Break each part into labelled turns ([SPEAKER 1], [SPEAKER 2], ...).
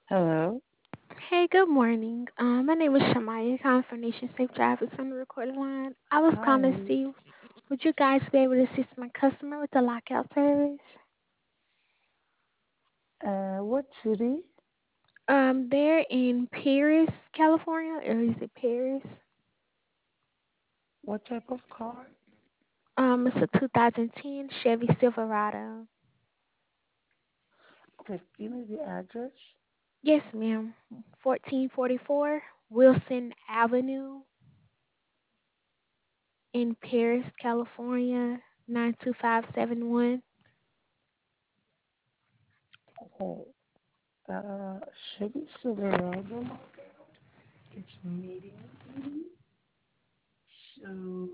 [SPEAKER 1] Hello.
[SPEAKER 2] Hey, good morning. My name is Shamaya, calling from Nation Safe Drivers on the recorded line. I was calling to
[SPEAKER 1] Hi.
[SPEAKER 2] see, would you guys be able to assist my customer with the lockout service?
[SPEAKER 1] What city?
[SPEAKER 2] They're in Paris, California, or is it Paris?
[SPEAKER 1] What type of car?
[SPEAKER 2] It's a 2010 Chevy Silverado.
[SPEAKER 1] Okay, give me the address.
[SPEAKER 2] Yes, ma'am. 1444 Wilson Avenue in Paris, California, 92571.
[SPEAKER 1] Okay. Uh, Chevy Silverado. It's medium duty, so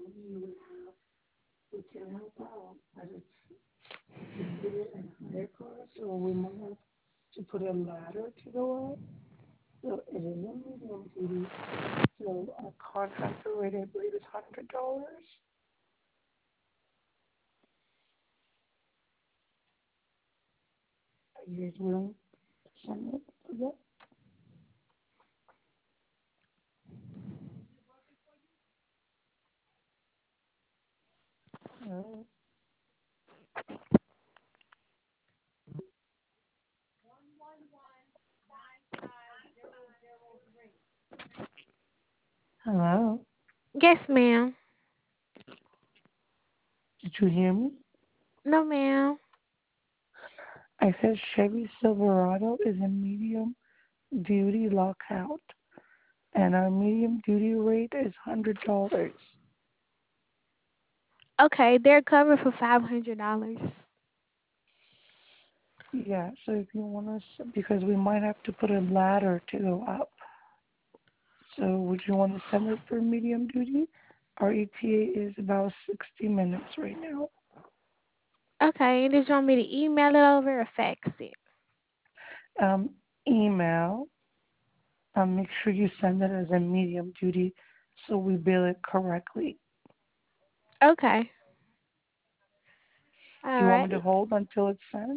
[SPEAKER 1] we can help out, but it's a bigger and higher car, so we might have to put a ladder to go up. So it is a medium duty. So our contractor rate, I believe, is $100. Are you guys willing to send it for that? Uh, Hello.
[SPEAKER 2] Yes, ma'am.
[SPEAKER 1] Did you hear me?
[SPEAKER 2] No, ma'am.
[SPEAKER 1] I said Chevy Silverado is a medium duty lockout, and our medium duty rate is $100.
[SPEAKER 2] Okay, they're covered for $500.
[SPEAKER 1] Yeah, so if you want us, because we might have to put a ladder to go up. So would you want to send it for medium duty? Our ETA is about 60 minutes right now.
[SPEAKER 2] Okay, and did you want me to email it over or fax it?
[SPEAKER 1] Um, email. Make sure you send it as a medium duty so we bill it correctly.
[SPEAKER 2] Okay. All
[SPEAKER 1] Do you want me
[SPEAKER 2] right.
[SPEAKER 1] to hold until it's sent?